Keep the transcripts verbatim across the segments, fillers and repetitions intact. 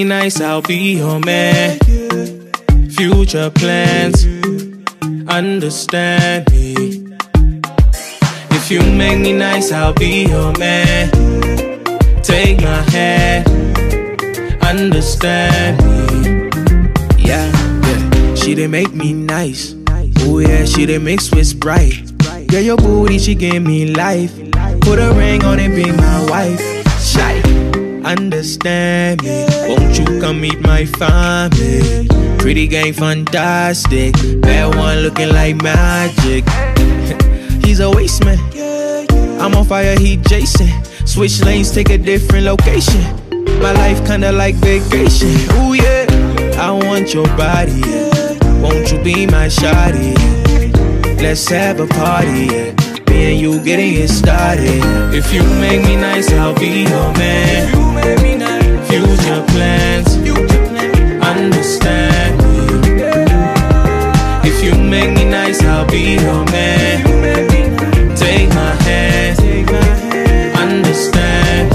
me nice, I'll be your man. Future plans, understand me. If you make me nice, I'll be your man. Take my hand, understand me. Yeah, yeah. She done make me nice. Oh yeah, she done mix with Sprite. Girl, your booty, she gave me life. Put a ring on it, be my wife. Shy, understand me. Won't you come meet my family? Pretty gang, fantastic. Bad one looking like magic. He's a waste man. I'm on fire, he Jason. Switch lanes, take a different location. My life kinda like vacation. Ooh yeah, I want your body, yeah. Won't you be my shawty, yeah. Let's have a party, yeah. Me and you getting it started. If you make me nice, I'll be your man. Future plans, understand me. If you make me nice, I'll be your man. Take my hand, understand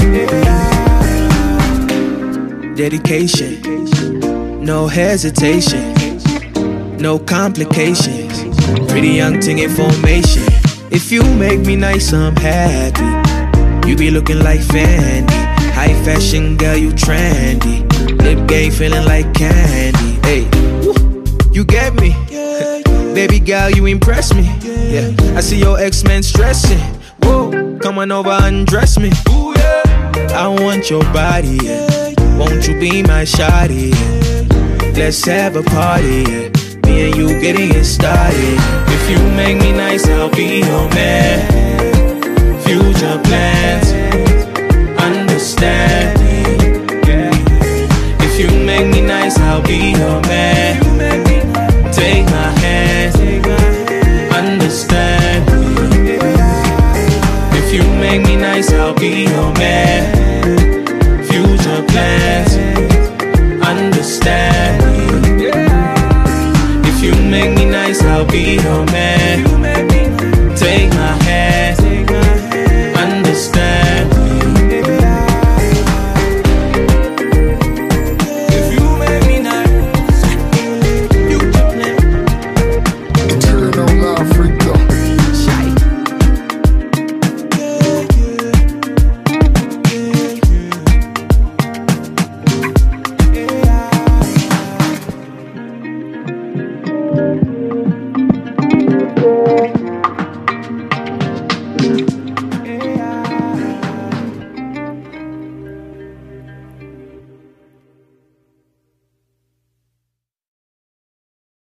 me. Dedication, no hesitation, no complications. Pretty young thing information. If you make me nice, I'm happy. You be looking like Fendi. High fashion girl, you trendy. Lip game feeling like candy. Hey, you get me? Baby girl, you impress me. Yeah, I see your ex-man stressing. Whoa, come on over, undress me. Ooh, yeah. I want your body, yeah. Won't you be my shawty, yeah. Let's have a party, yeah. Me and you getting it started. If you make me nice, I'll be your man. Future plans, understand me. If you make me nice, I'll be your man. Take my hand, understand me. If you make me nice, I'll be your man. Future plans, understand me. If you make me nice, I'll be your man.